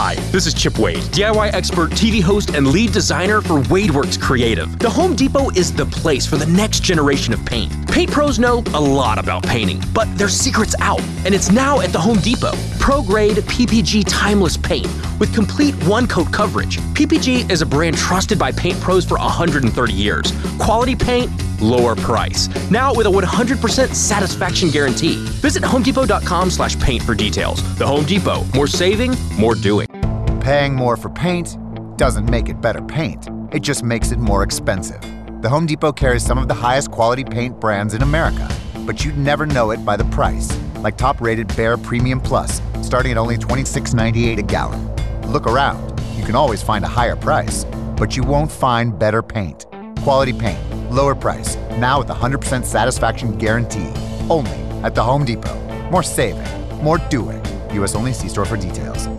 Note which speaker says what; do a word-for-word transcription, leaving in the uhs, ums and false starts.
Speaker 1: Hi, this is Chip Wade, D I Y expert, T V host, and lead designer for WadeWorks Creative. The Home Depot is the place for the next generation of paint. Paint pros know a lot about painting, but their secret's out, and it's now at the Home Depot. Pro-grade P P G timeless paint with complete one-coat coverage. P P G is a brand trusted by paint pros for one hundred thirty years. Quality paint, lower price. Now with a one hundred percent satisfaction guarantee. Visit homedepot.com slash paint for details. The Home Depot. More saving, more doing.
Speaker 2: Paying more for paint doesn't make it better paint. It just makes it more expensive. The Home Depot carries some of the highest quality paint brands in America, but you'd never know it by the price, like top-rated Behr Premium Plus, starting at only twenty-six ninety-eight a gallon. Look around. You can always find a higher price, but you won't find better paint. Quality paint, lower price, now with a one hundred percent satisfaction guarantee. Only at the Home Depot. More saving, more doing. U S only. See store for details.